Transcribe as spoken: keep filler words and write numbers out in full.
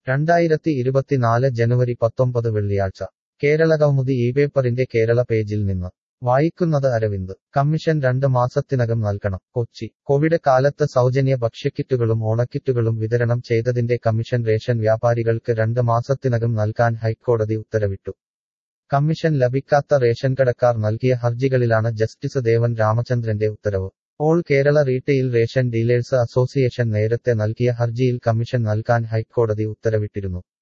രണ്ടായിരത്തി ഇരുപത്തിനാല് ജനുവരി പത്തൊമ്പത് വെള്ളിയാഴ്ച കേരളകൗമുദി ഈ പേപ്പറിന്റെ കേരള പേജിൽ നിന്ന് വായിക്കുന്നത് അരവിന്ദ് കമ്മീഷൻ രണ്ട് മാസത്തിനകം നൽകണം കൊച്ചി കോവിഡ് കാലത്ത് സൗജന്യ ഭക്ഷ്യക്കിറ്റുകളും ഓണക്കിറ്റുകളും വിതരണം ചെയ്തതിന്റെ കമ്മീഷൻ റേഷൻ വ്യാപാരികൾക്ക് രണ്ട് മാസത്തിനകം നൽകാൻ ഹൈക്കോടതി ഉത്തരവിട്ടു. കമ്മീഷൻ ലഭിക്കാത്ത റേഷൻകടക്കാർ നൽകിയ ഹർജികളിലാണ് ജസ്റ്റിസ് ദേവൻ രാമചന്ദ്രന്റെ ഉത്തരവ്. All Kerala retail ration dealers association നേരത്തെ നൽകിയ ഹർജിയിൽ കമ്മീഷൻ നൽകാൻ ഹൈക്കോടതി ഉത്തരവിട്ടിരുന്നു.